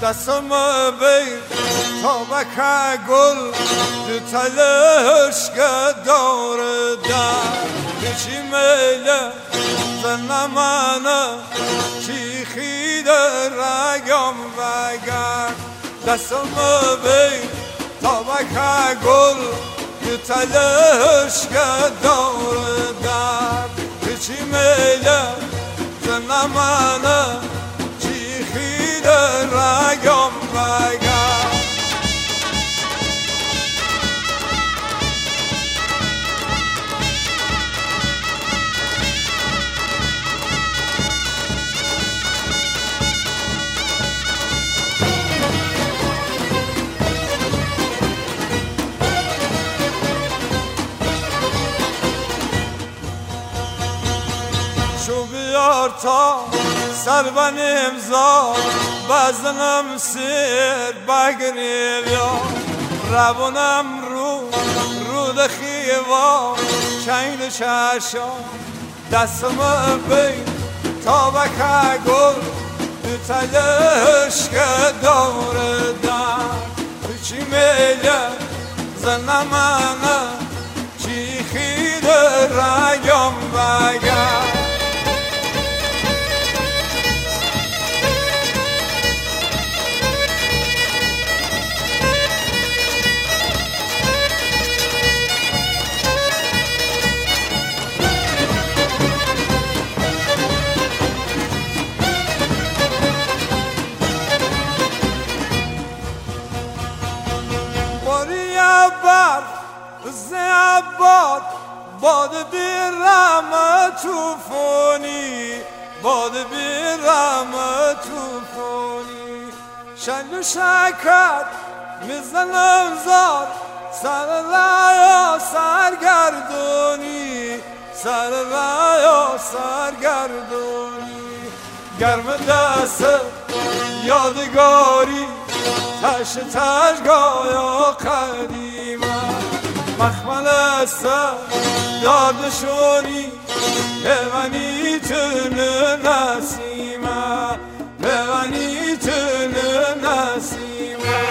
دستم بیر تا بکه گل دو تلشگه داره در پیچی میله زنه منه چی خیده رگم وگر دستم بیر تا بکه گل دو تلشگه داره در پیچی میله زنه منه چی خیده رگم وگر شو بیار تا سر بنیم زار بزنم سیر بگریم یا روانم رو دخیوا چین چشا دستم بین تا بکه گل دو تلشگه داره در چی میله زنه منه چی خیده رگم بگر زیباد باد بیرم توفانی باد بیرم توفانی شنگ و شکر میزنم زار سر ریا سرگردونی سر ریا سرگردونی گرم دست یادگاری تش تشگاه قدیمه مخمل است دادشونی پیونی تن نسیمه پیونی تن نسیمه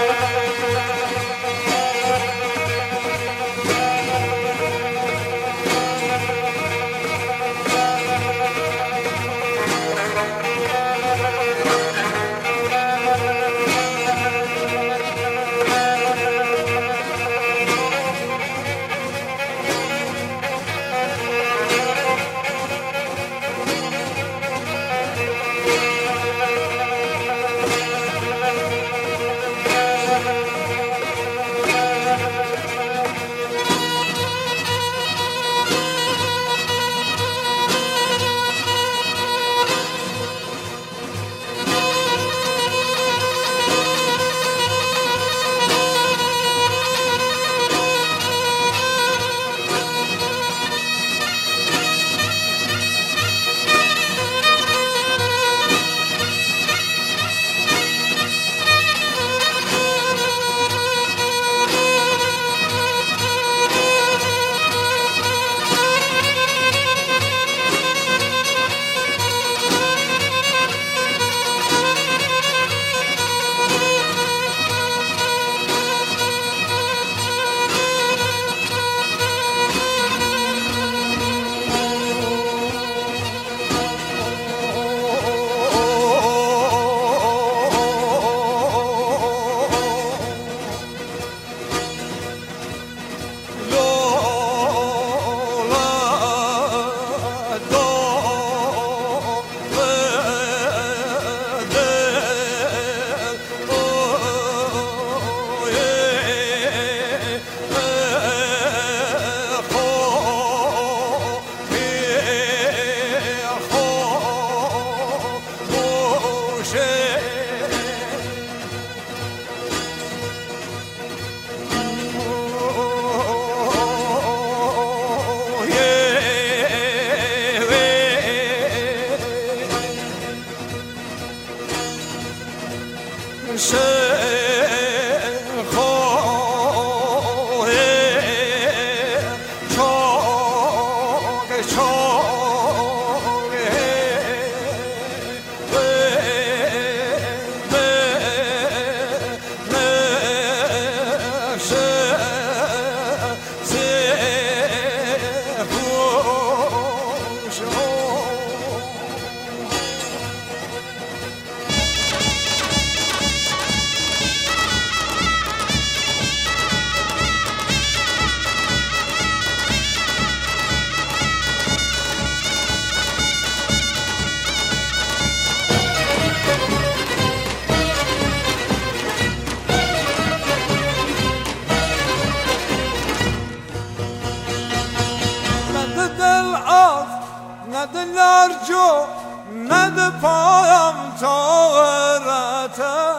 نده پایم تا غیرته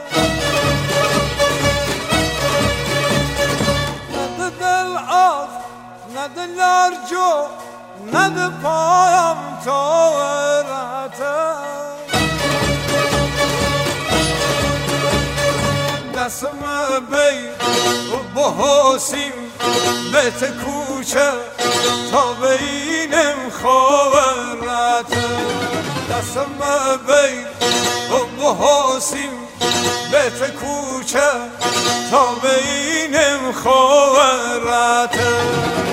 نده دل آز نده لرجو نده پایم تا غیرته دستم بی و بحاسیم بهت کوچه تا بینم خواهرته دستم بی و بحاسیم بهت کوچه تا بینم خواهرته